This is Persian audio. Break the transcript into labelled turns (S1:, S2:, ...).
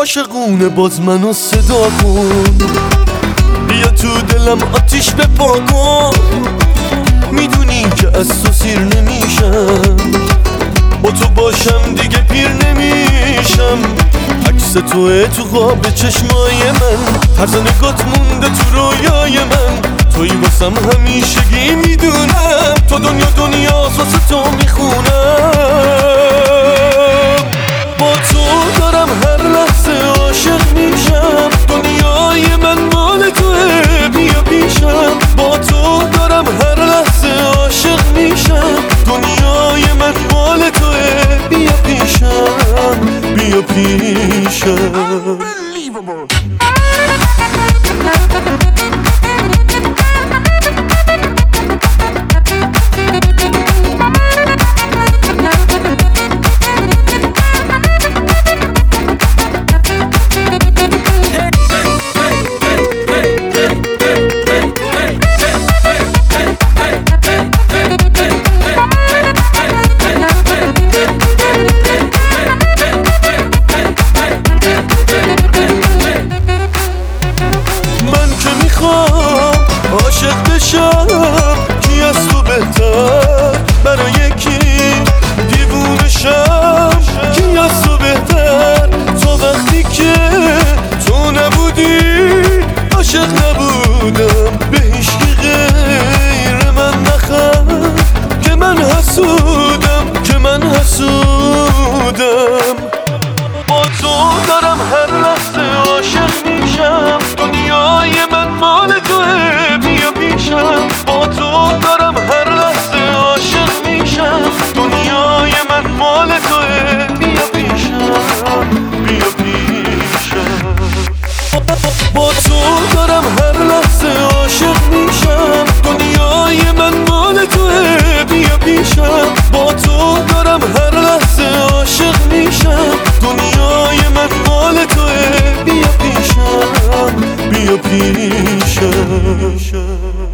S1: عاشقونه باز منو صدا کن، بیا تو دلم آتیش بپا کن. میدونی که از تو سیر نمیشم، با تو باشم دیگه پیر نمیشم. عکس توه تو خواب چشمای من، طرز نگات مونده تو رویای من. توی واسم همیشگی میدونم، تو دنیا واسه تو میخونم. با تو دارم هر لحظه عاشق میشم، دنیای من مال توه بیا پیشم. با تو دارم هر لحظه عاشق میشم، دنیای من مال توه بیا پیشم، بیا پیشم. عاشق بشم کی از تو بهتر، برای کی دیوونه شم کی از تو بهتر. تا وقتی که تو نبودی عاشق نبودم، به هیچکی غیر من نخند که من حسودم، که من حسودم. با تو دارم هر لحظه عاشق میشم، دنیای من مال توه بیا پیشم. با تو دارم هر لحظه عاشق میشم، دنیای من مال توه بیا پیشم، بیا پیشم. با تو دارم هر لحظه عاشق میشم، دنیای من مال توه بیا پیشم. با تو دارم هر لحظه عاشق میشم، دنیای من مال توه بیا پیشم، بیا پیشم.